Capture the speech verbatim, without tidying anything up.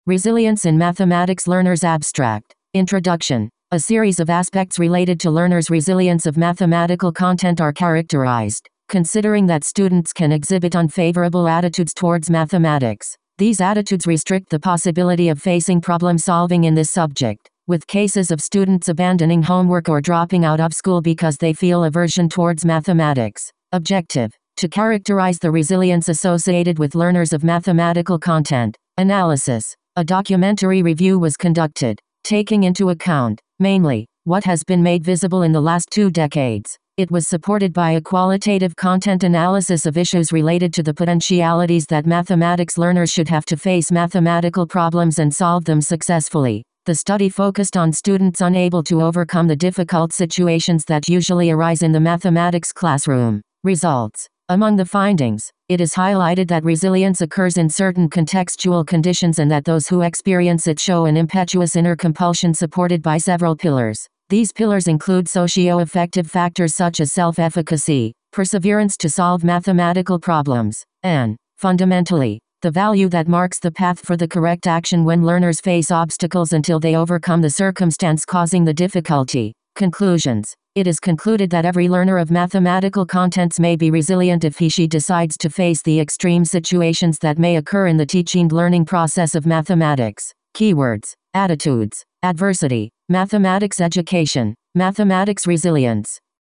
Resilience in Mathematics Learners Abstract. Introduction. A series of aspects related to learners' resilience of mathematical content are characterized, considering that students can exhibit unfavorable attitudes towards mathematics. These attitudes restrict the possibility of facing problem solving in this subject, with cases of students abandoning homework or dropping out of school because they feel aversion towards mathematics. Objective. To characterize the resilience associated with learners of mathematical content. Analysis. A documentary review was conducted, taking into account, mainly, what has been made visible in the last two decades. It was supported by a qualitative content analysis of issues related to the potentialities that mathematics learners should have to face mathematical problems and solve them successfully. The study focused on students unable to overcome the difficult situations that usually arise in the mathematics classroom. Results. Among the findings, it is highlighted that resilience occurs in certain contextual conditions and that those who experience it show an impetuous inner compulsion supported by several pillars. These pillars include socio-affective factors such as self-efficacy, perseverance to solve mathematical problems, and, fundamentally, the value that marks the path for the correct action when learners face obstacles until they overcome the circumstance causing the difficulty. Conclusions. It is concluded that every learner of mathematical contents may be resilient if he/she decides to face the extreme situations that may occur in the teaching and learning process of mathematics. Keywords. Attitudes. Adversity. Mathematics education. Mathematics resilience.